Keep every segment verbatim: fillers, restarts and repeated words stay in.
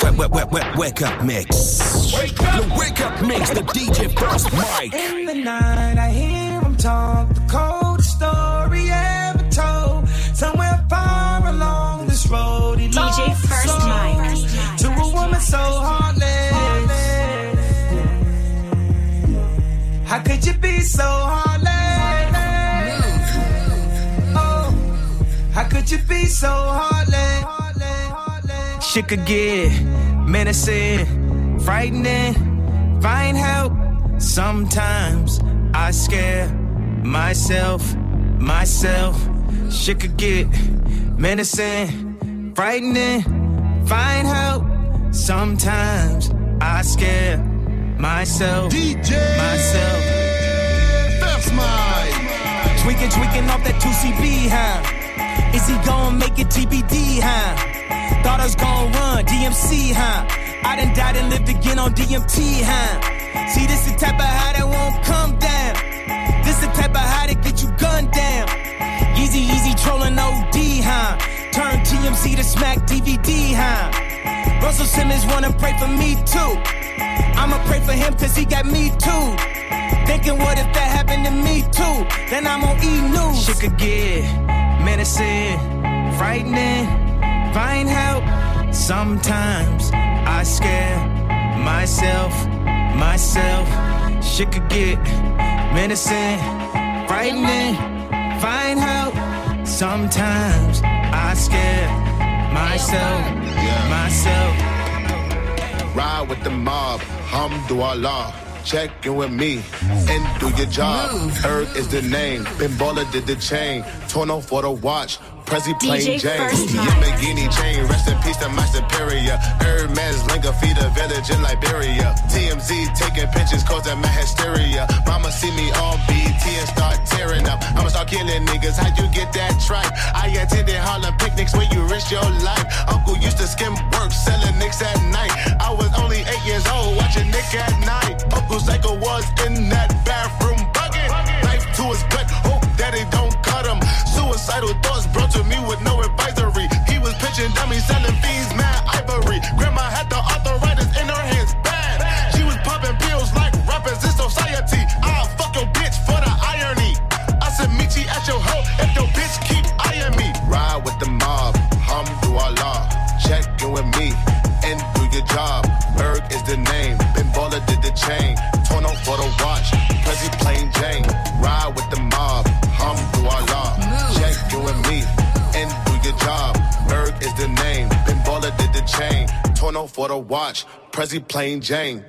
Wake, wake, wake, wake, wake up mix. Wake up. The wake up mix, the D J First Mike. In the night, I hear him talk, the coldest story ever told. Somewhere far along this road, he D J First Mike. To a woman so heartless. How could you be so heartless? Oh, how could you be so heartless? Shit could get menacing, frightening, find help. Sometimes I scare myself, myself. Shit could get menacing, frightening, find help. Sometimes I scare myself, D J myself. First Mike. Tweaking, tweaking off that two C B, huh? Is he gon' make it T B D, huh? Thought I was gon' run, D M C, huh? I done died and lived again on D M T, huh? See, this the type of high that won't come down. This the type of high that get you gunned down. Easy, easy trolling O D, huh? Turn T M Z to smack D V D, huh? Russell Simmons wanna pray for me too. I'ma pray for him cause he got me too. Thinking what if that happened to me too? Then I'm on E! News. Shit could get menacing, frightening, find help. Sometimes I scare myself, myself. Shit could get menacing, frightening, find help. Sometimes I scare myself, myself. Ride with the mob, hamdulillah. Check in with me and do your job. Earth is the name, Bimbola did the chain. Torno for the watch, Prezi plain Jane. Yamagini chain, rest in peace to my superior. Hermes Linga feed a village in Liberia. T M Z taking pictures causing my hysteria. Mama see me on B T and start tearing up. I'ma start killing niggas, how you get that tripe? I attended Harlem picnics where you risk your life. Uncle used to skim work, selling nicks at night. I was only eight years old, watching Nick at night. Uncle Psycho was in that bathroom bucket. Knife to his gut, hope that they don't cut him. Suicidal thoughts brought to me with no advisory. He was pitching dummies, selling fiends, mad ivory. Grandma had the arthritis in her hands, bad. She was popping pills like rappers in society. I'll fuck your bitch for the irony. I said meet you at your hoe if your bitch keep eyeing me. Ride with the mob, hamdulillah. Check in with me and do your job. Berg is the name, Bimbola did the chain. Torn on for the watch, Prezi plain Jane. Ride with the mob, hamdulillah. Check in with me and do your job. Berg is the name, Bimbola did the chain. Torn on for the watch, Prezi plain Jane.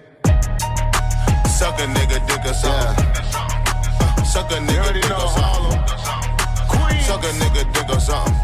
Suck a nigga, dig a song. Uh, suck a nigga, dig a song. Suck a nigga, dig a song.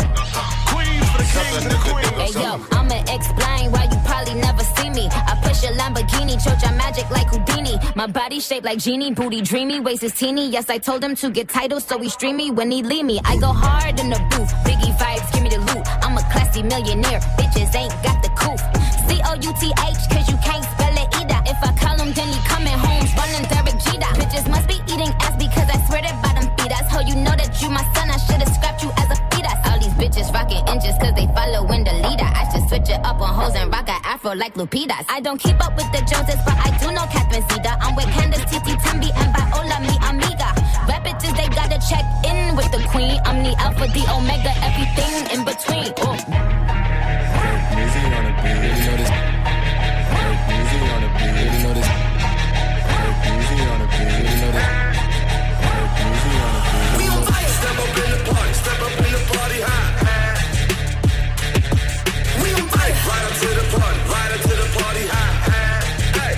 Hey yo, I'ma explain why you probably never see me. I push a Lamborghini, choke your magic like Houdini. My body shaped like genie, booty dreamy, waist is teeny. Yes, I told him to get titles, so he stream me when he leave me. I go hard in the booth, Biggie vibes, give me the loot. I'm a classy millionaire, bitches ain't got the couth. C O U T H, cause you can't spell it either. If I call him, then he coming home, running Derek Jeter. Bitches must be eating ass because I swear that bottom feed us. How you know that you my son, I should've scrapped you as a fetus. All these bitches rocking inches cause they following the leader. I should switch it up on hoes and rock an afro like Lupitas. I don't keep up with the Joneses, but I do know Catherine Zeta. I'm with Candace, Titi, Tembi, and Viola, mi amiga. Rap bitches, they gotta check in with the queen. I'm the alpha, the omega, everything in between. Oh. Easy on the beat, you know this. Easy on the beat, you know this. Easy on the beat, you know this. Easy on the beat. We on fire, step up in the party, step up in the party, high. Right up to the party, right up to the party, high, hey.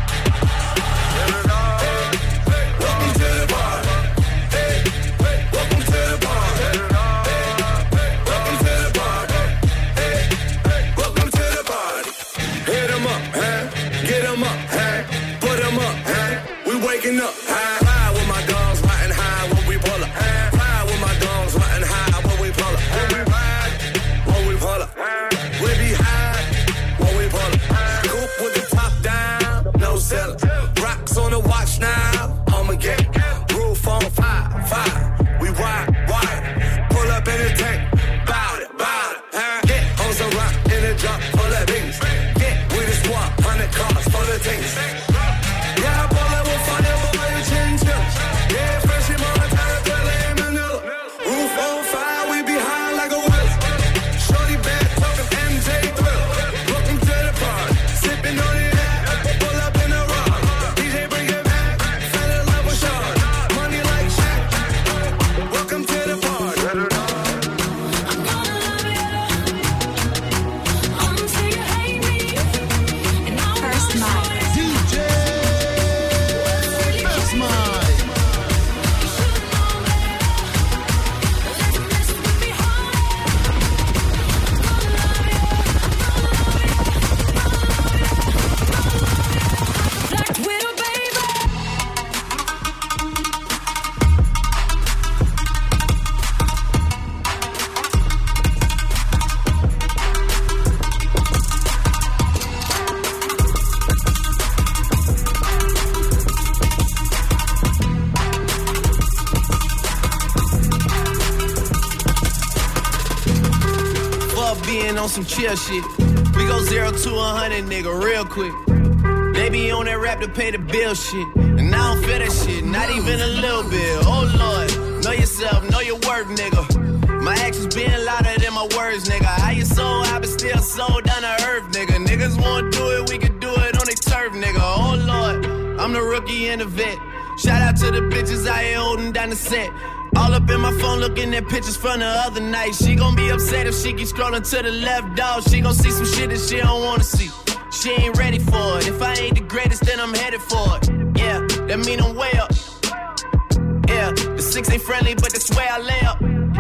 Welcome to the party, hey. Welcome to the party, welcome to the party, hey. Welcome to the party. Hit 'em up, huh? Get 'em up, huh? Put 'em up, huh? We waking up, high, high with my dogs, riding high when we pull up, high with my dogs, riding high when we pull up, when we ride, when we pull up. We be high when we pull up. Coupe with the top down, no cellar. Rocks on the watch now, I'ma get roof on fire, fire. We ride, wide. Pull up in the tank, bout it, bout it. Get on some rock in the drop, pull up beans. Get on some chill shit. We go zero to a hundred, nigga, real quick. They be on that rap to pay the bill shit. And I don't feel that shit, not even a little bit. Oh Lord, know yourself, know your worth, nigga. My actions being louder than my words, nigga. How you so high but still so down to earth, nigga. Niggas wanna do it, we can do it on they turf, nigga. Oh Lord, I'm the rookie and the vet. Shout out to the bitches out here holding down the set. All up in my phone looking at pictures from the other night. She gon' be upset if she keep scrolling to the left, dog. She gon' see some shit that she don't wanna see. She ain't ready for it. If I ain't the greatest, then I'm headed for it. Yeah, that mean I'm way up. Yeah, the six ain't friendly, but that's where I lay up.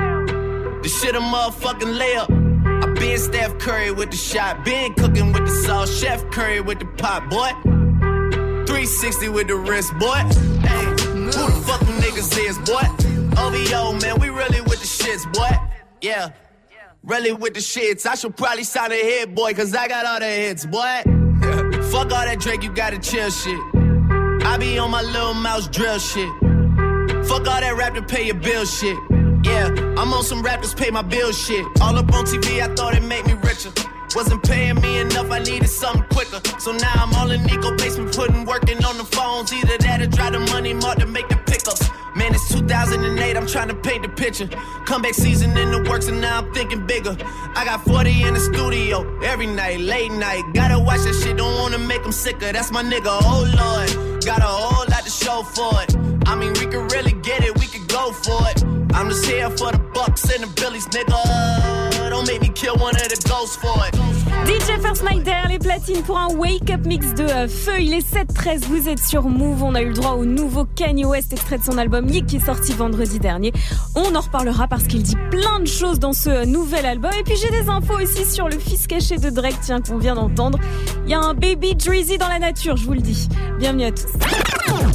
The shit a motherfucking layup. I been Steph Curry with the shot. Been cooking with the sauce. Chef Curry with the pot, boy. three sixty with the wrist, boy. Hey, who the fuck them niggas is, boy? O V O, man, we really with the shits, boy. Yeah, really with the shits. I should probably sign a hit, boy, cause I got all the hits, boy. Fuck all that Drake, you gotta chill shit. I be on my little mouse drill shit. Fuck all that rap to pay your bill shit. Yeah, I'm on some rap to pay my bill shit. All up on T V, I thought it made me richer. Wasn't paying me enough, I needed something quicker. So now I'm all in Nico basement, putting working on the phones. Either that or drive the money mark to make the pickups. Man, it's two thousand eight, I'm trying to paint the picture. Comeback season in the works and now I'm thinking bigger. I got forty in the studio, every night, late night. Gotta watch that shit, don't wanna make them sicker. That's my nigga, oh Lord. Got a whole lot to show for it. I mean, we could really get it, we could go for it. I'm just here for the bucks and the billies, nigga. Don't make me kill one of the ghosts for it. D J First Mike derrière les platines pour un Wake Up Mix de euh, Feu. Il est sept treize, vous êtes sur Move. On a eu le droit au nouveau Kanye West, extrait de son album Yeek qui est sorti vendredi dernier. On en reparlera parce qu'il dit plein de choses dans ce euh, nouvel album. Et puis j'ai des infos aussi sur le fils caché de Drake, tiens, qu'on vient d'entendre. Il y a un baby Drizzy dans la nature, je vous le dis. Bienvenue à tous.